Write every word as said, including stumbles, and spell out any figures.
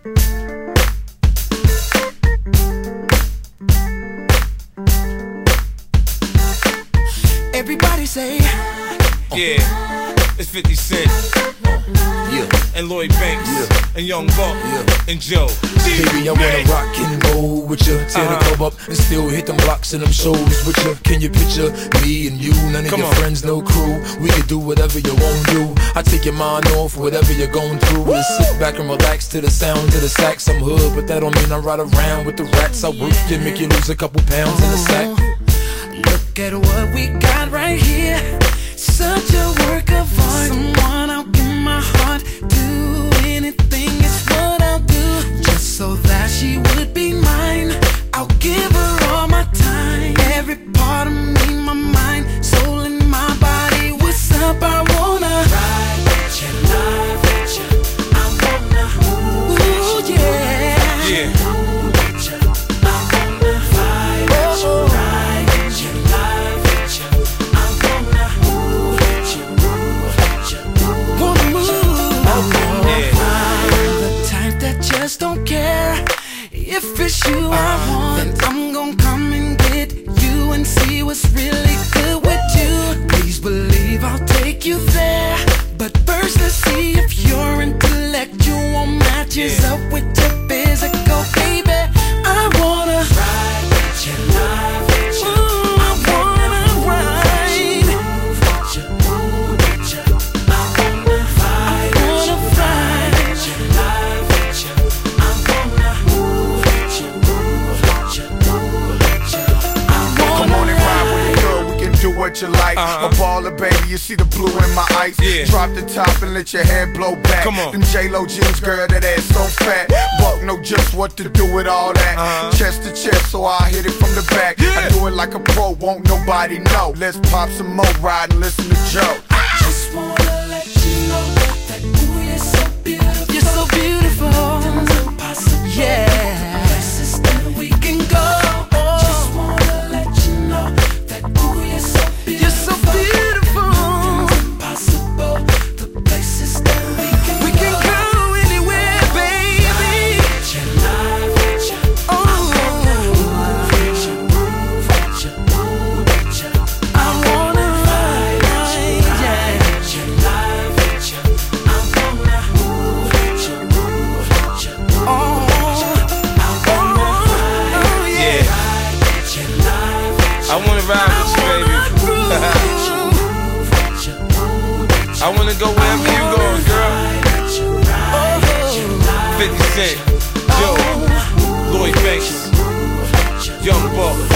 Everybody say, yeah, it's fifty Cent, yeah, and Lloyd Banks, yeah, and Young Buck, yeah, and Joe. Baby, I wanna rock and roll with ya, tear uh-huh. the club up and still hit them blocks and them shows with ya. Can you picture me and you, none of Come your on. friends, no crew? We could do whatever you won't do. I take your mind off whatever you're going through and sit back and relax to the sound of the sax. I'm hood, but that don't mean I ride around with the rats. I work you, make you lose a couple pounds in the sack. look at what we got right here. Such a work of art. Someone I'll give my heart to. Anything is what I'll do, just so that she would be mine. I'll give her all my time, every part of me, my mind, soul and my body. What's up? I wanna ride with you, love with you. I wanna move with you, yeah, Yeah. move with you. I wanna fight with you, ride with you, love with you. I wanna move with you, move with you, wanna move. I wanna find the type that just don't care. If it's you I want, then I'm gon' come and get you and see what's really good with you. Please believe I'll take you there, but first let's see if your intellectual matches Yeah. up with your physical, baby. I wanna ride with you, love with you. Ooh, I wanna ride, move with you, move with you. I wanna fight, I wanna fight with you, love with you. I wanna move with you, move with you, move with you. I wanna Come on and ride with me, girl, we can do what you like. Uh-huh. A baller, baby, you see the blue in my eyes. Yeah. Drop the top and let your hair blow back. Come on. Them J-Lo jeans, girl, that ass so fat. Buck know just what to do with all that. Uh-huh. Chest to chest, so I hit it from the back. Yeah. I do it like a pro, won't nobody know. Let's pop some more, ride and listen to Joe. just wanna let you know that ooh, you're so beautiful. You're so beautiful. Yeah. Places that we can go. Just wanna let you know that ooh, you're so beautiful. You're so beautiful. Impossible. The places that we can we go. We can go anywhere, baby. With you, love with you. Oh. Move with you, move with you, move with you. I wanna ride with you, yeah. With you, love with you. I wanna move with you, move with you. Oh, I wanna ride, Yeah. ride with you, love with you. I wanna ride with you, baby. I wanna go wherever you going, girl. fifty Cent, Joe, Lloyd Banks, Young Buck.